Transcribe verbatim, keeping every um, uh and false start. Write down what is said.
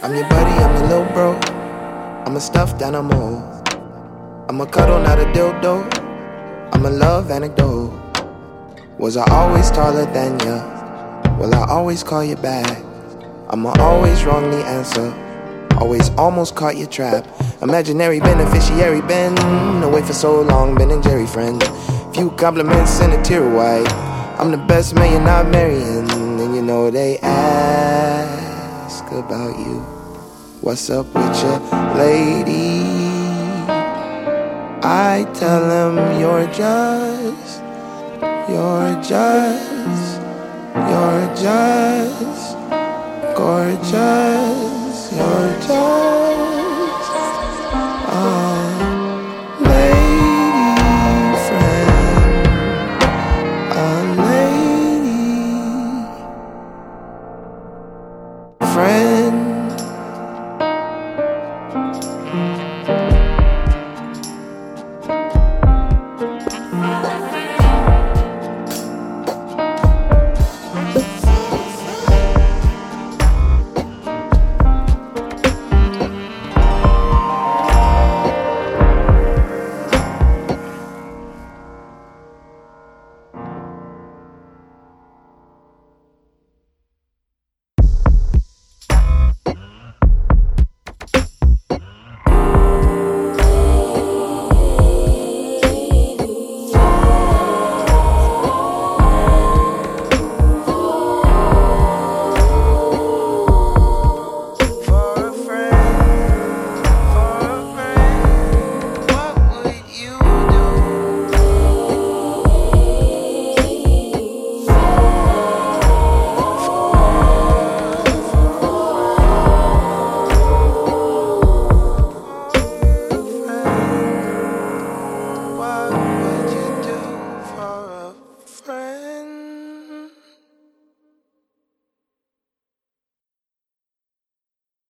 I'm your buddy, I'm your little bro. I'm a stuffed animal. I'm a cuddle, not a dildo. I'm a love anecdote. Was I always taller than ya? Will I always call you back? I'ma always wrongly answer. Always almost caught your trap. Imaginary beneficiary, been away for so long, Ben and Jerry friend. Few compliments and a tear white. I'm the best man you're not marrying. And you know they ask about you. What's up with your lady? I tell them you're just, you're just, you're just gorgeous. You're just a lady friend, a lady friend.